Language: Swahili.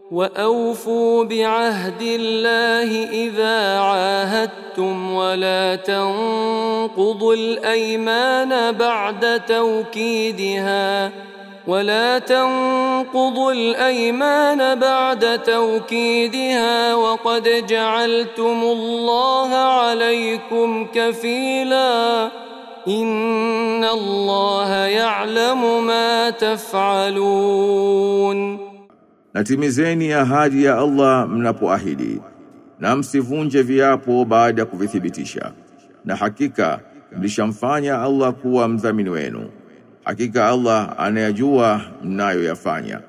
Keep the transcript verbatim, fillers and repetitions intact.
وأوفوا بعهد الله إذا عاهدتم ولا تنقضوا الأيمان بعد توكيدها ولا تنقضوا الأيمان بعد توكيدها وقد جعلتم الله عليكم كفيلا إن الله يعلم ما تفعلون. Natimizeni ahadi ya Allah mnapoahidi, na msivunje viapo baada ya kuvithibitisha. Na hakika mlishamfanya Allah kuwa mdhamini wenu. Hakika Allah anayajua mnayoyafanya.